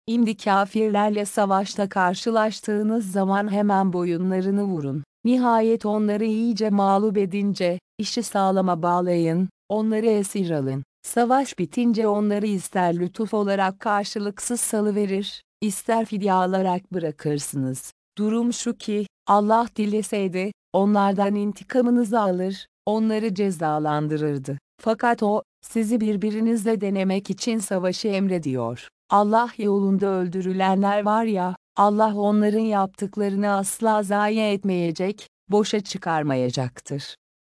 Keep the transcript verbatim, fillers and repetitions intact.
İmdi kâfirlerle savaşta karşılaştığınız zaman hemen boyunlarını vurun. Nihayet onları iyice mağlup edince, işi sağlama bağlayın, onları esir alın. Savaş bitince onları ister lütuf olarak karşılıksız salıverir, ister fidye alarak bırakırsınız. Durum şu ki, Allah dileseydi, onlardan intikamınızı alır, onları cezalandırırdı. Fakat O, sizi birbirinizle denemek için savaşı emrediyor. Allah yolunda öldürülenler var ya, Allah onların yaptıklarını asla zayi etmeyecek, boşa çıkarmayacaktır.